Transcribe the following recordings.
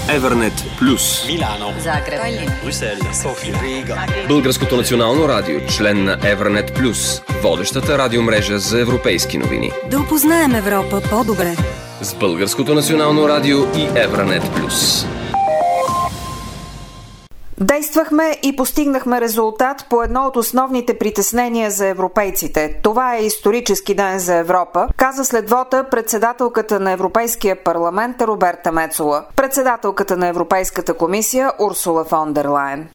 Евернет Плюс, Милано, Загреб, Брюксел, София, Рига. Българското национално радио, член на Евернет Плюс, водещата радиомрежа за европейски новини. да опознаем Европа по-добре. С Българското национално радио и Евернет Плюс. Действахме и постигнахме резултат по едно от основните притеснения за европейците. Това е исторически ден за Европа, каза след вота председателката на Европейския парламент Роберта Мецола, председателката на Европейската комисия Урсула фон дер Лайен.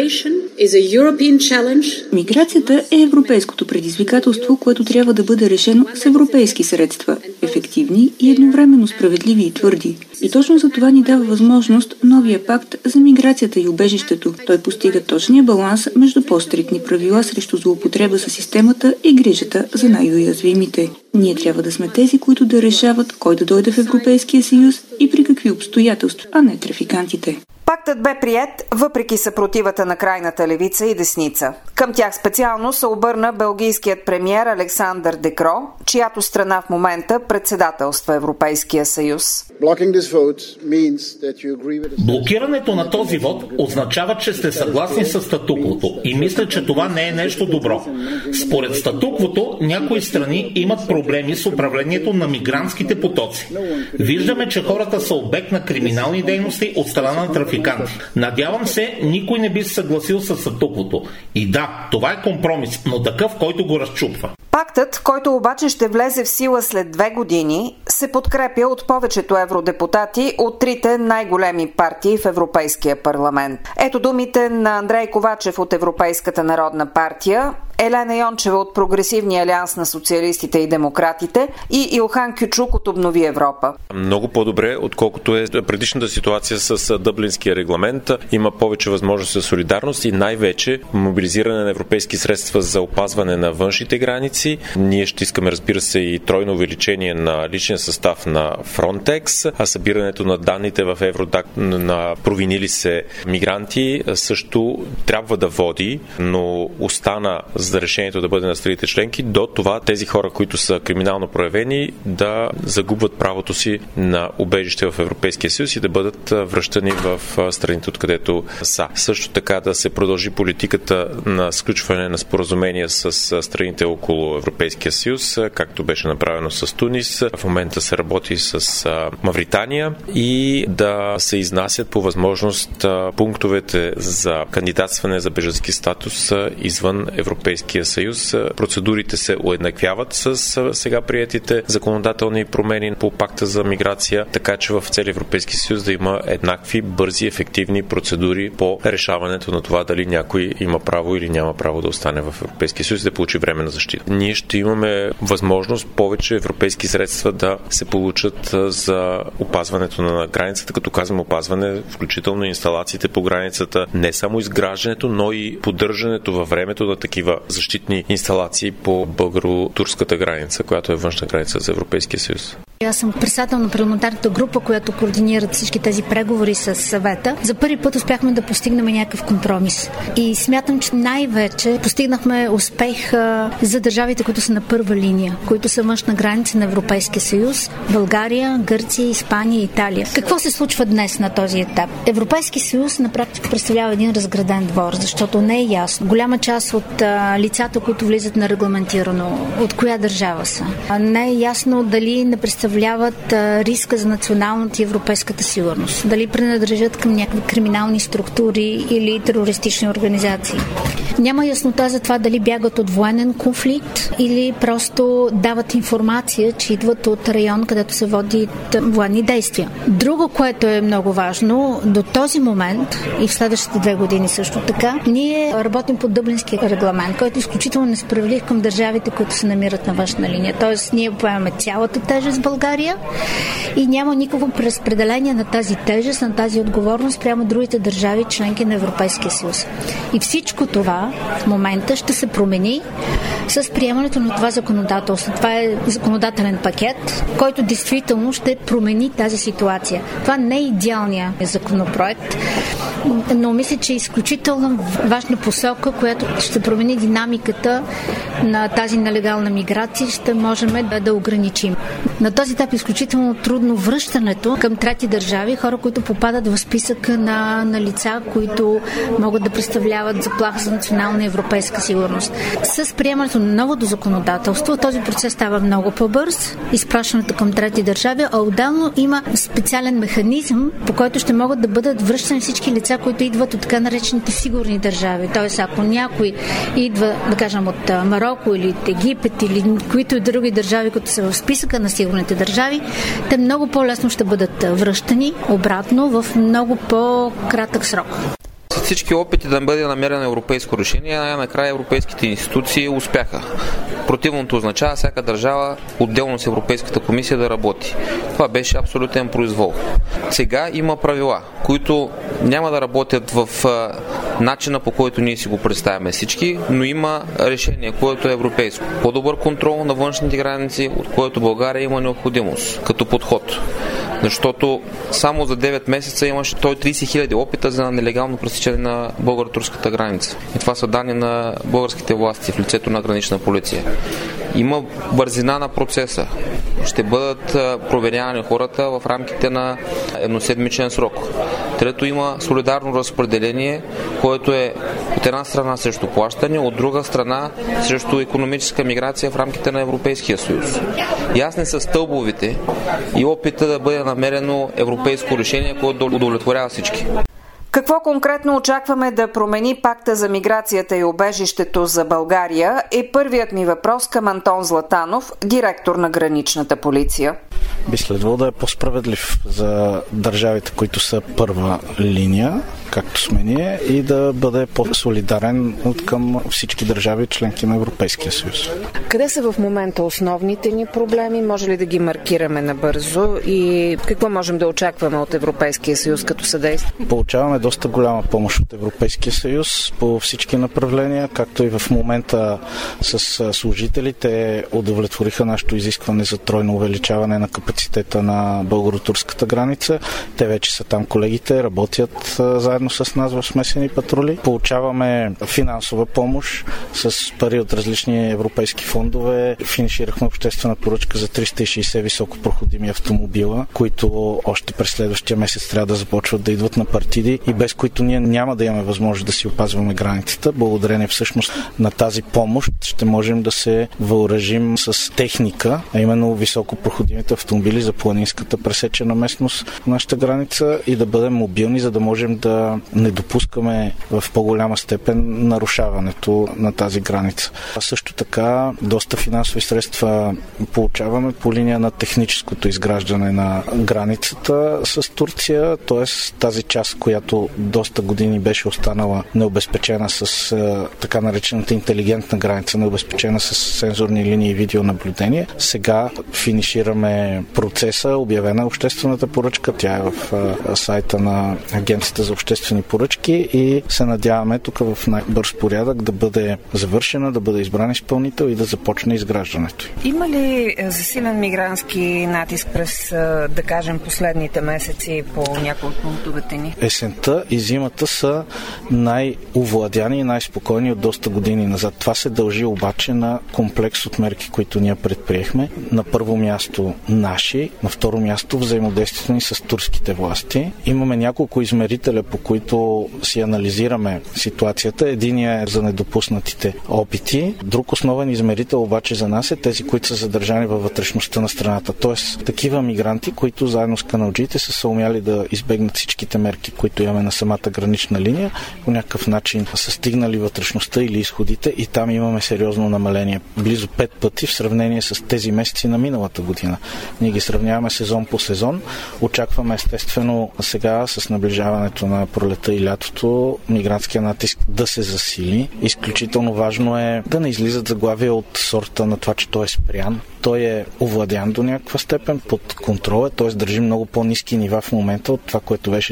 Миграцията е европейското предизвикателство, което трябва да бъде решено с европейски средства, ефективни и едновременно справедливи и твърди. И точно за това ни дава възможност новия пакт за миграцията и убежището. Той постига точния баланс между по-стриктни правила срещу злоупотреба с системата и грижата за най-уязвимите. Ние трябва да сме тези, които да решават кой да дойде в Европейския съюз и при какви обстоятелства, а не трафикантите. Пактът бе приет въпреки съпротивата на крайната левица и десница. Към тях специално се обърна белгийският премиер Александър Декро, чиято страна в момента председателства Европейския съюз. Блокирането на този вод означава, че сте съгласни с статуквото и мисля, че това не е нещо добро. Според статуквото, някои страни имат проблеми с управлението на мигрантските потоци. Виждаме, че хората са обект на криминални дейности от страна на трафиканти. Надявам се, никой не би се съгласил с статуквото. И да, това е компромис, но такъв, който го разчупва. Пактът, който обаче ще влезе в сила след 2 години, се подкрепя от повечето евродепутати от трите най-големи партии в Европейския парламент. Ето думите на Андрей Ковачев от Европейската народна партия, Елена Йончева от Прогресивния алианс на социалистите и демократите и Илхан Кючук от Обнови Европа. Много по-добре, отколкото е предишната ситуация с Дъблинския регламент. Има повече възможност за солидарност и най-вече мобилизиране на европейски средства за опазване на външните граници. Ние ще искаме, разбира се, и тройно увеличение на личния състав на Frontex, а събирането на данните в Евродак на провинили се мигранти също трябва да води, но остана за решението да бъде на страните членки до това тези хора, които са криминално проявени, да загубват правото си на убежище в Европейския съюз и да бъдат връщани в страните, откъдето са. Също така да се продължи политиката на сключване на споразумения с страните около Европейския съюз, както беше направено с Тунис. В момента се работи с Мавритания и да се изнасят по възможност пунктовете за кандидатстване за бежански статус извън Европейския съюз. Процедурите се уеднаквяват с сега приетите законодателни промени по пакта за миграция, така че в целия Европейски съюз да има еднакви, бързи, ефективни процедури по решаването на това дали някой има право или няма право да остане в Европейския съюз и да получи временна защита. Ние ще имаме възможност повече европейски средства да се получат за опазването на границата, като казвам опазване, включително инсталациите по границата, не само изграждането, но и поддържането във времето на такива защитни инсталации по българо-турската граница, която е външна граница за Европейския съюз. Аз съм председател на парламентарната група, която координира всички тези преговори с съвета. За първи път успяхме да постигнем някакъв компромис. И смятам, че най-вече постигнахме успех за държавите, които са на първа линия, които са външна граница на Европейския съюз, България, Гърция, Испания и Италия. Какво се случва днес на този етап? Европейски съюз на практика представлява един разграден двор, защото не е ясно. Голяма част от лицата, които влизат на регламентирано, от коя държава са. Не е ясно дали не представляват риска за националната и европейската сигурност. Дали принадлежат към някакви криминални структури или терористични организации. Няма яснота за това дали бягат от военен конфликт или просто дават информация, че идват от район, където се водят военни действия. Друго, което е много важно, до този момент и в следващите 2 години също така, ние работим по Дъблинския регламент, който е изключително несправедлив към държавите, които се намират на външна линия. Тоест, ние поемаме цялата тежест в България и няма никакво преразпределение на тази тежест, на тази отговорност прямо другите държави, членки на Европейския съюз. И всичко това в момента ще се промени с приемането на това законодателство. Това е законодателен пакет, който действително ще промени тази ситуация. Това не е идеалният законопроект. но мисля, че е изключително важна посока, която ще промени динамиката на тази нелегална миграция, ще можем да ограничим. На този етап е изключително трудно връщането към трети държави, хора, които попадат в списъка на лица, които могат да представляват заплаха за национална и европейска сигурност. С приемането на новото законодателство този процес става много по-бърз, изпращането към трети държави, а отделно има специален механизъм, по който ще могат да бъдат връщани всички лица, които идват от така наречените сигурни държави. Тоест, ако някой идва, да кажем, от Марокко или от Египет или които и други държави, които са в списъка на сигурните държави, те много по-лесно ще бъдат връщани обратно в много по-кратък срок. Всички опити да бъде намерено европейско решение, накрая европейските институции успяха. Противното означава всяка държава отделно с Европейската комисия да работи. Това беше абсолютен произвол. Сега има правила, които няма да работят в начина, по който ние си го представяме всички, но има решение, което е европейско. По-добър контрол на външните граници, от което България има необходимост като подход. Защото само за 9 месеца имаше 130 хиляди опита за нелегално пресичане на българо-турската граница. И това са данни на българските власти в лицето на гранична полиция. Има бързина на процеса. Ще бъдат проверявани хората в рамките на едноседмичен срок. Трето, има солидарно разпределение, което е от една страна срещу плащане, от друга страна срещу икономическа миграция в рамките на Европейския съюз. Ясни са стълбовите и опита да бъде намерено европейско решение, което да удовлетворява всички. Какво конкретно очакваме да промени пакта за миграцията и убежището за България е първият ми въпрос към Антон Златанов, директор на Граничната полиция. Би следвало да е по-справедлив за държавите, които са първа линия, както сме ние, и да бъде по-солидарен към всички държави, членки на Европейския съюз. Къде са в момента основните ни проблеми? Може ли да ги маркираме набързо и какво можем да очакваме от Европейския съюз като съдействие? Получаваме доста голяма помощ от Европейския съюз по всички направления, както и в момента с служителите удовлетвориха нашето изискване за тройно увеличаване на капацитета на българо-турската граница. Те вече са там колегите, работят заедно с нас в смесени патрули. Получаваме финансова помощ с пари от различни европейски фондове. Финиширахме обществена поръчка за 360 високопроходими автомобила, които още през следващия месец трябва да започват да идват на партиди и без които ние няма да имаме възможност да си опазваме границата. Благодарение всъщност на тази помощ ще можем да се въоръжим с техника, а именно високопроходимите автомобили за планинската пресечена местност в нашата граница и да бъдем мобилни, за да можем да не допускаме в по-голяма степен нарушаването на тази граница. А също така доста финансови средства получаваме по линия на техническото изграждане на границата с Турция, т.е. тази част, която доста години беше останала необезпечена с така наречената интелигентна граница, необезпечена с сензорни линии и видеонаблюдение. Сега финишираме процеса, обявена обществената поръчка, тя е в сайта на Агенцията за обществени поръчки и се надяваме тук в най-бърз порядък да бъде завършена, да бъде избран изпълнител и да започне изграждането. Има ли засилен мигрантски натиск през, да кажем, последните месеци по някои от пунктовете ни? Есента и зимата са най-овладяни и най-спокойни от доста години назад. Това се дължи обаче на комплекс от мерки, които ние предприехме. На първо място наши, на второ място взаимодействието ни с турските власти. Имаме няколко измерителя, по които си анализираме ситуацията. Единият е за недопуснатите опити. Друг основен измерител обаче за нас е тези, които са задържани във вътрешността на страната. Тоест, такива мигранти, които заедно с каналджиите са съумяли да избегнат всичките мерки, които имаме на самата гранична линия, по някакъв начин са стигнали вътрешността или изходите и там имаме сериозно намаление. Близо 5 пъти в сравнение с тези месеци на миналата година. Ние ги сравняваме сезон по сезон. Очакваме естествено сега с наближаването на пролета и лятото мигрантския натиск да се засили. Изключително важно е да не излизат заглавия от сорта на това, че той е спрян. Той е овладян до някаква степен, под контрол, т.е. държи много по-ниски нива в момента от това, което беше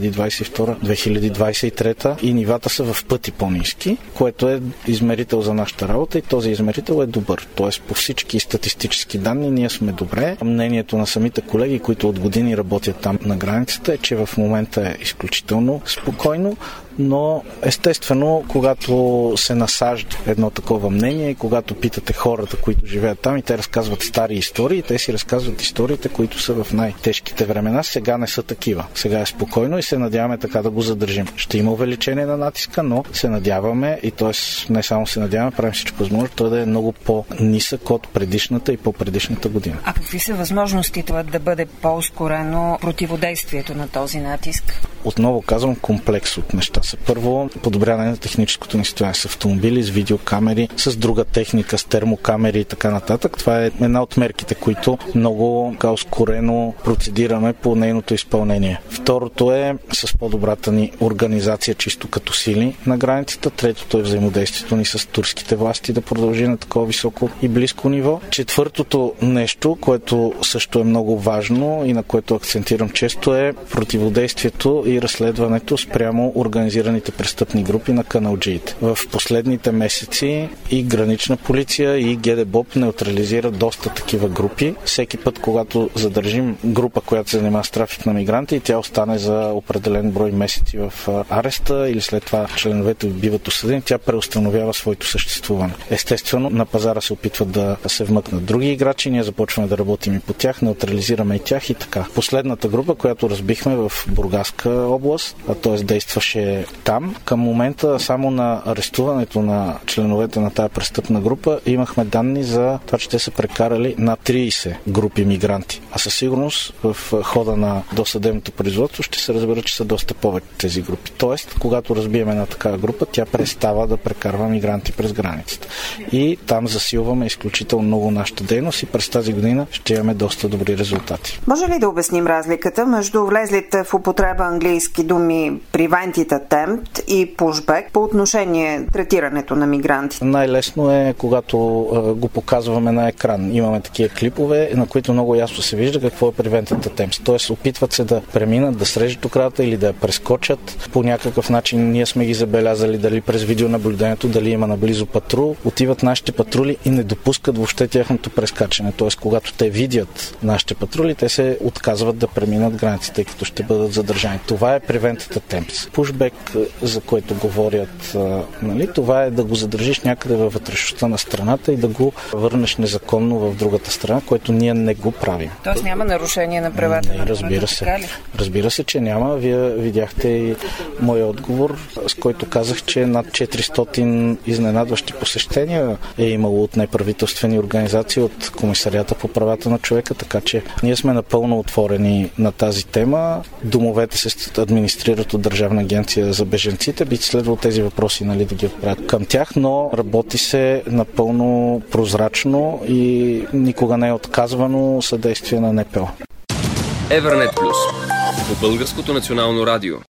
2022-2023 и нивата са в пъти по-ниски, което е измерител за нашата работа и този измерител е добър. Т.е. по всички статистически данни ние сме добре. Мнението на самите колеги, които от години работят там на границата, е, че в момента е изключително спокойно, но естествено, когато се насажда едно такова мнение и когато питате хората, които живеят там и те разказват стари истории, те си разказват историите, които са в най-тежките времена. Сега не са такива. Сега е спокойно и се надяваме така да го задържим. Ще има увеличение на натиска, но се надяваме и т.е. не само се надяваме, правим всичко възможно, той да е много по-нисък от предишната и по-предишната година. А какви са възможностите да бъде по-ускорено противодействието на този натиск? Отново казвам, комплекс от неща са. Първо, подобряване на техническото ни състояние с автомобили, с видеокамери, с друга техника, с термокамери и така нататък. Това е една от мерките, които много ускорено процедираме по нейното изпълнение. Второто е с по-добрата ни организация чисто като сили на границата. Третото е взаимодействието ни с турските власти да продължи на такова високо и близко ниво. Четвъртото нещо, което също е много важно и на което акцентирам често, е противодействието и разследването спрямо организираните престъпни групи на каналджиите. В последните месеци и гранична полиция и ГДБОП неутрализира доста такива групи. Всеки път, когато задържим група, която се занимава с трафик на мигранти и тя остане за определен брой месеци в ареста или след това членовете биват осъдени, тя преустановява своето съществуване. Естествено, на пазара се опитват да се вмъкнат други играчи, ние започваме да работим и по тях, неутрализираме и тях и така. Последната група, която разбихме в Бургаска област, т.е. действаше там, към момента само на арестуването на членовете на тая престъпна група имахме данни за това, че те са прекарали на 30 групи мигранти. А със сигурност в хода на досъдебното производство ще се разбера, че са доста повече тези групи. Тоест, когато разбиеме на такава група, тя престава да прекарва мигранти през границата. И там засилваме изключително много нашата дейност и през тази година ще имаме доста добри резултати. Може ли да обясним разликата между влезлите в употреба английски думи prevent it attempt и pushback по отношение третирането на мигранти? Най-лесно е, когато го показваме на екран. Имаме такива клипове, на които много ясно се вижда какво е prevent it attempt. Тоест, опитват се да преминат, да срежат оградата или да я прескочат. По някакъв начин ние сме ги забелязали, дали през видеонаблюдението, дали има наблизо патрул. Отиват нашите патрули и не допускат въобще тяхното прескачане. Тоест, когато те видят нашите патрули, те се отказват да преминат границите, тъй като ще бъдат задържани. Това е prevent it attempt. Pushback, за което говорят, това е да го задържиш някъде във вътрешността на страната и да го върнеш незаконно в другата страна, което ние не го правим. Тоест няма нарушение на правата на разбира се. Разбира се, че няма. Вие видяхте и моя отговор, с който казах, че над 400 изненадващи посещения е имало от неправителствени организации, от Комисарията по правата на човека, така че ние сме напълно отворени на тази тема. Домовете се администрират от Държавна агенция за бежанците. Би следвало тези въпроси да ги отправят към тях, но работи се напълно прозрачно и никога не е отказвано съдействие на НПО. Евернет Плюс по Българското национално радио.